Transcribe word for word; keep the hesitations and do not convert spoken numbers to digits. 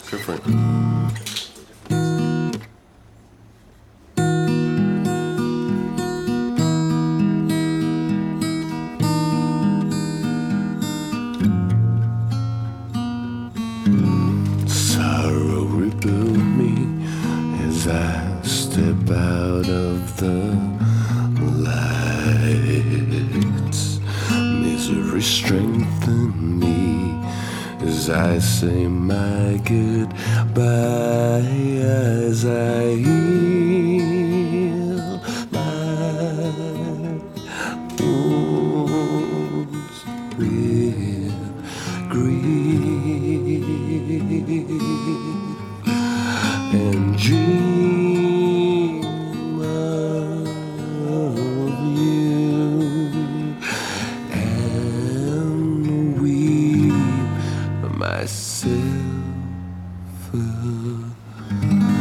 different. Sorrow rebuild me as I step out of the lights. Misery strengthen me as I say my goodbye, as I heal my wounds with grief and dream of you and weep myself.